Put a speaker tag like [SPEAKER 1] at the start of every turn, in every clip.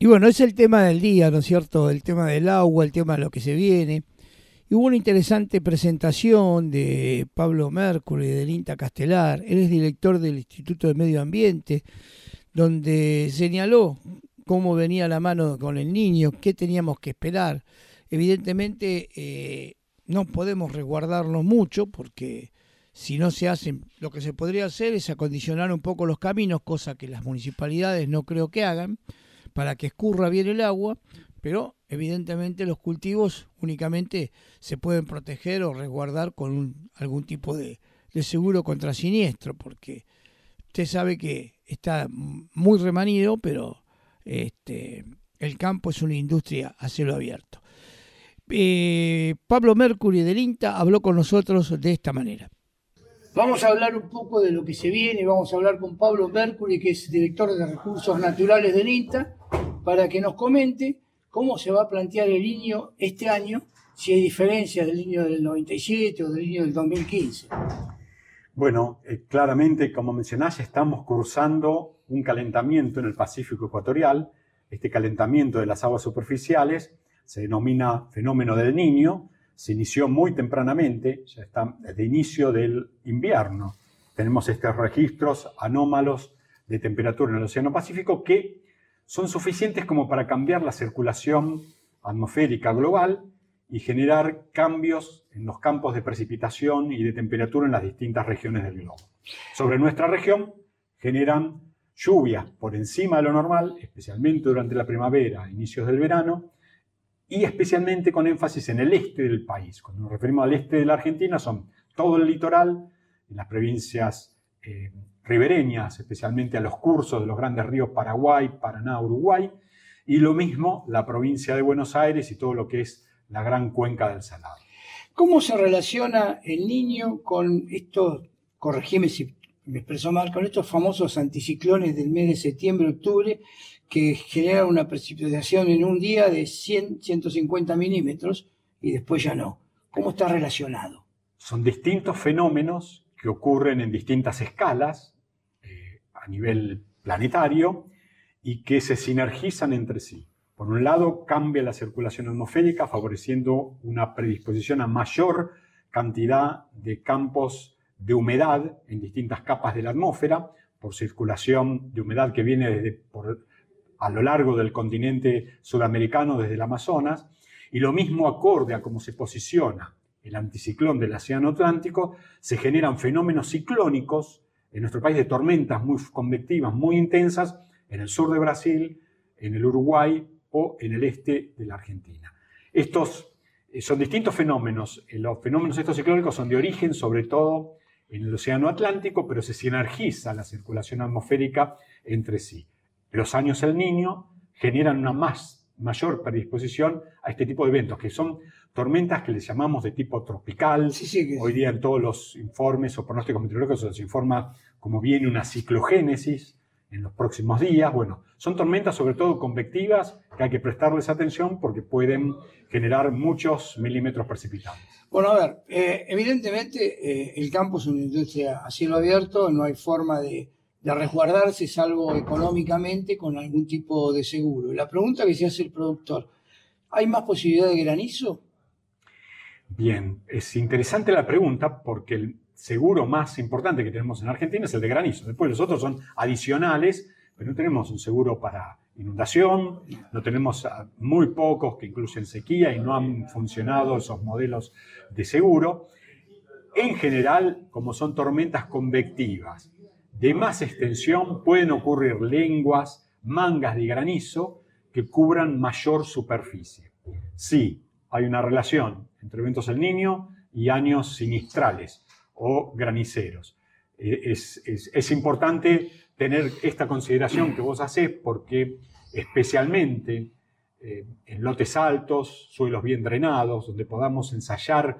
[SPEAKER 1] Y bueno, es el tema del día, ¿no es cierto? El tema del agua, el tema de lo que se viene. Y hubo una interesante presentación de Pablo Mercury del INTA Castelar. Él es director del Instituto de Medio Ambiente, donde señaló cómo venía la mano con el niño, qué teníamos que esperar. Evidentemente no podemos resguardarnos mucho porque si no se hacen, lo que se podría hacer es acondicionar un poco los caminos, cosa que las municipalidades no creo que hagan, para que escurra bien el agua, pero evidentemente los cultivos únicamente se pueden proteger o resguardar con algún tipo de seguro contra siniestro, porque usted sabe que está muy remanido, pero el campo es una industria a cielo abierto. Pablo Mercury del INTA habló con nosotros de esta manera. Vamos a hablar un poco de lo que se viene, vamos a hablar con Pablo Mercury, que es director de Recursos Naturales del INTA, para que nos comente cómo se va a plantear el niño este año, si hay diferencias del niño del 97 o del niño del 2015.
[SPEAKER 2] Bueno, claramente, como mencionás, estamos cursando un calentamiento en el Pacífico ecuatorial. Este calentamiento de las aguas superficiales se denomina fenómeno del Niño. Se inició muy tempranamente, ya está desde inicio del invierno. Tenemos estos registros anómalos de temperatura en el Océano Pacífico que son suficientes como para cambiar la circulación atmosférica global y generar cambios en los campos de precipitación y de temperatura en las distintas regiones del globo. Sobre nuestra región generan lluvias por encima de lo normal, especialmente durante la primavera, inicios del verano, y especialmente con énfasis en el este del país. Cuando nos referimos al este de la Argentina son todo el litoral, en las provincias ribereñas, especialmente a los cursos de los grandes ríos Paraguay, Paraná, Uruguay, y lo mismo la provincia de Buenos Aires y todo lo que es la gran cuenca del Salado.
[SPEAKER 1] ¿Cómo se relaciona el niño con estos, corregime si me expreso mal, con estos famosos anticiclones del mes de septiembre-octubre que generan una precipitación en un día de 100, 150 milímetros y después ya no? ¿Cómo está relacionado?
[SPEAKER 2] Son distintos fenómenos que ocurren en distintas escalas a nivel planetario y que se sinergizan entre sí. Por un lado, cambia la circulación atmosférica, favoreciendo una predisposición a mayor cantidad de campos de humedad en distintas capas de la atmósfera, por circulación de humedad que viene a lo largo del continente sudamericano, desde el Amazonas, y lo mismo acorde a cómo se posiciona el anticiclón del Océano Atlántico, se generan fenómenos ciclónicos en nuestro país de tormentas muy convectivas, muy intensas, en el sur de Brasil, en el Uruguay o en el este de la Argentina. Estos son distintos fenómenos. Los fenómenos estos ciclónicos son de origen, sobre todo, en el Océano Atlántico, pero se sinergiza la circulación atmosférica entre sí. Los años El Niño generan una mayor predisposición a este tipo de eventos, que son tormentas que les llamamos de tipo tropical.
[SPEAKER 1] Sí,
[SPEAKER 2] Hoy día en todos los informes o pronósticos meteorológicos se nos informa como viene una ciclogénesis en los próximos días. Bueno, son tormentas sobre todo convectivas que hay que prestarles atención porque pueden generar muchos milímetros precipitados.
[SPEAKER 1] Bueno, a ver, evidentemente el campo es una industria a cielo abierto, no hay forma de resguardarse salvo económicamente con algún tipo de seguro. Y la pregunta que se hace el productor, ¿hay más posibilidad de granizo?
[SPEAKER 2] Bien, es interesante la pregunta porque el seguro más importante que tenemos en Argentina es el de granizo. Después los otros son adicionales, pero no tenemos un seguro para inundación, no tenemos muy pocos que incluyen sequía y no han funcionado esos modelos de seguro. En general, como son tormentas convectivas de más extensión, pueden ocurrir lenguas, mangas de granizo que cubran mayor superficie. Sí, hay una relación entre eventos El Niño y años sinistrales o graniceros. Es importante tener esta consideración que vos hacés porque especialmente en lotes altos, suelos bien drenados, donde podamos ensayar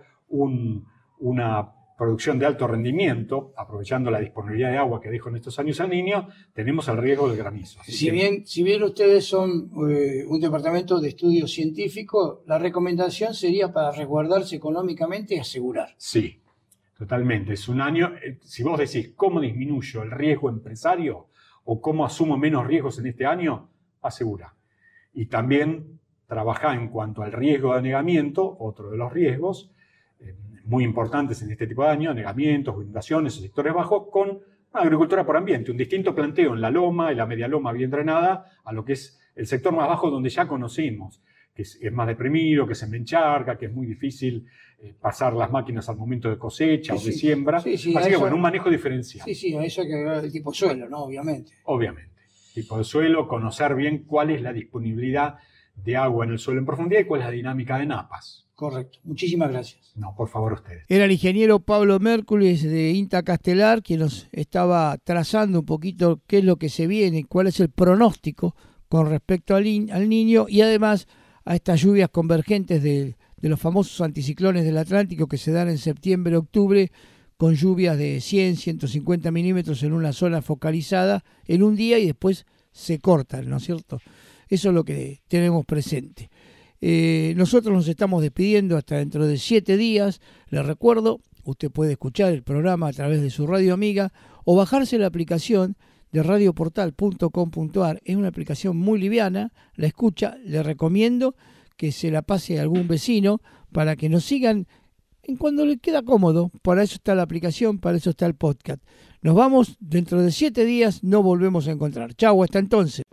[SPEAKER 2] una producción de alto rendimiento, aprovechando la disponibilidad de agua que dejo en estos años El Niño, tenemos el riesgo del granizo.
[SPEAKER 1] Si bien ustedes son un departamento de estudio científico, la recomendación sería para resguardarse económicamente y asegurar.
[SPEAKER 2] Sí, totalmente. Es un año, si vos decís cómo disminuyo el riesgo empresario o cómo asumo menos riesgos en este año, asegura. Y también trabajar en cuanto al riesgo de anegamiento, otro de los riesgos muy importantes en este tipo de daño, anegamientos, inundaciones, sectores bajos, con agricultura por ambiente, un distinto planteo en la loma y la media loma bien drenada a lo que es el sector más bajo donde ya conocemos, que es más deprimido, que se me encharca, que es muy difícil pasar las máquinas al momento de cosecha o de siembra. Así que bueno, un manejo diferencial.
[SPEAKER 1] Sí, a eso hay que ver el tipo de suelo, ¿no? Obviamente.
[SPEAKER 2] Tipo de suelo, conocer bien cuál es la disponibilidad de agua en el suelo en profundidad y cuál es la dinámica de napas.
[SPEAKER 1] Correcto. Muchísimas gracias.
[SPEAKER 2] No, por favor, ustedes.
[SPEAKER 1] Era el ingeniero Pablo Mércules de INTA Castelar quien nos estaba trazando un poquito qué es lo que se viene, cuál es el pronóstico con respecto al Niño y además a estas lluvias convergentes de los famosos anticiclones del Atlántico que se dan en septiembre-octubre con lluvias de 100, 150 milímetros en una zona focalizada en un día y después se cortan, ¿no es cierto? Eso es lo que tenemos presente. Nosotros nos estamos despidiendo hasta dentro de 7 días. Les recuerdo, usted puede escuchar el programa a través de su radio amiga o bajarse la aplicación de radioportal.com.ar. Es una aplicación muy liviana, la escucha, le recomiendo que se la pase a algún vecino para que nos sigan en cuando le queda cómodo. Para eso está la aplicación, para eso está el podcast. Nos vamos, dentro de 7 días nos volvemos a encontrar. Chau, hasta entonces.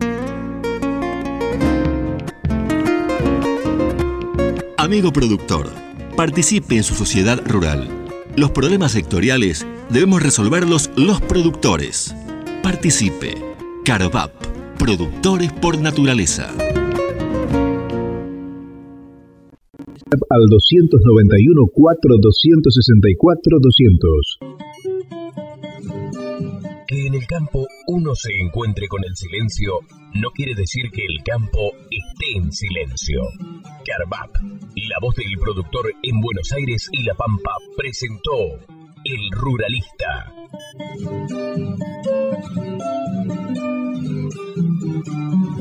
[SPEAKER 3] Amigo productor, participe en su sociedad rural. Los problemas sectoriales debemos resolverlos los productores. Participe. Carvap, productores por naturaleza.
[SPEAKER 4] Al 291 4 264 200.
[SPEAKER 5] Que en el campo uno se encuentre con el silencio no quiere decir que el campo esté en silencio. Carvap, la voz del productor en Buenos Aires y La Pampa, presentó El Ruralista.